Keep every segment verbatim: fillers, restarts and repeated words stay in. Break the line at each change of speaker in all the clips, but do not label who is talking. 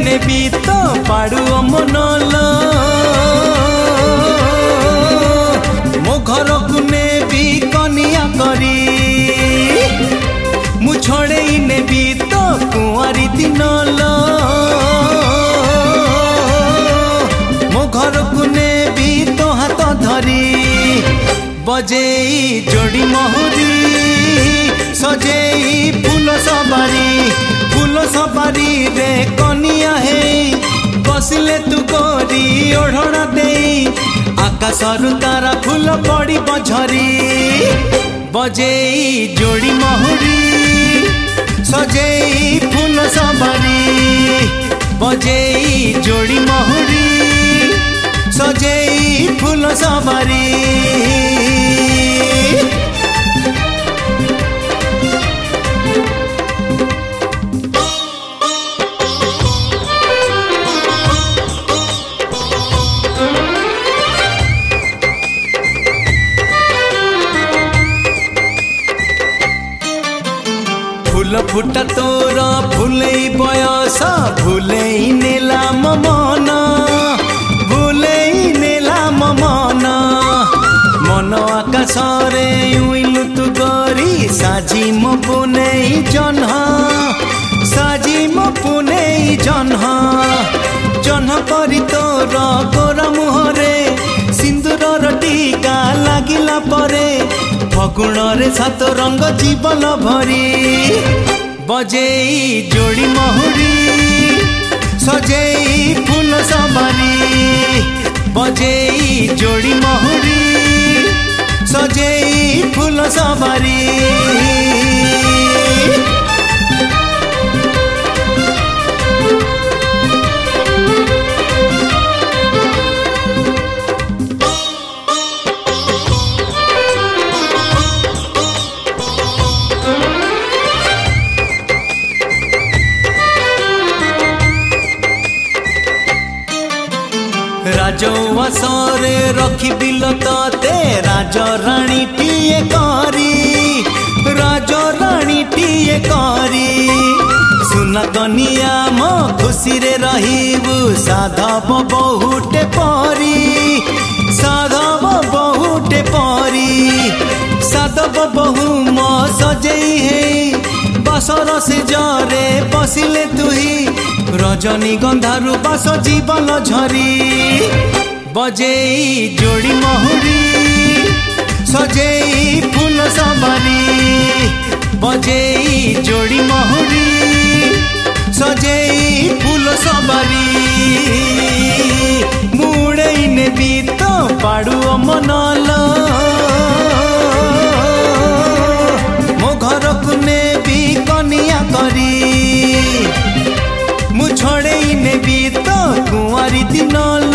नेबी तो पाड़ू मनल मो घर को नेबी कनिया करी मु छड़े नेबी तो कुआरी दिनल मो घर को नेबी तो हाथ धरी बजेई जोड़ी महुरी सजेई फूल सबारी फूल सबारी रे कनिया हे बसिले तू गोरी ओढ़ना देई आकाशरु तारा फूल पड़ी बझरी बजेई जोड़ी महुरी सजेई फूल सबारी बजेई जोड़ी महुरी सजेई फूल सबारी फूल फुटा तोर फूले बयस भूले नेला मन भूले नेला मन मन आकाश रे उइलु तू गरी साजी मो पुने जन्ह साजी मो पुने जन्ह जन्ह करी तोर गोर मुहरे सिंदूर टीका लागिला परे फगुण रे सात रंग जीवन भरी बजेई जोड़ी महुरी सजेई फूल सबारी बजेई जोड़ी महुरी सजेई फूल सबारी राजवासरे रखी बिल ते राज राणी टीए करी राज राणी टीए करी सुना कनिया मो खुशी रे रहीबू साधव बहुटे परी साधव बहुटे परी साधव बहु मो सजेई है बसर से जरे बसिले तुही रजनी गंधारु बास जीवन झरी बजेई जोड़ी महुरी सजेई फूल सबारी बजेई जोड़ी महुरी सजेई फूल सबारी मुड़े नेबी तो पाड़ू मनल मो घर को नेबी कनिया करी मु छड़े नेबी तो कुआरी दिनल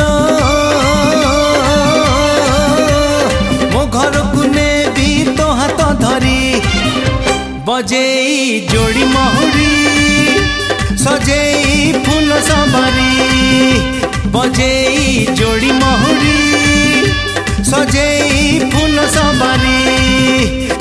मो घर को नेबी तो हाथ धरी बजेई जोड़ी महुरी सजेई फूल सबारी बजेई जोड़ी महुरी सजेई फूल सबारी।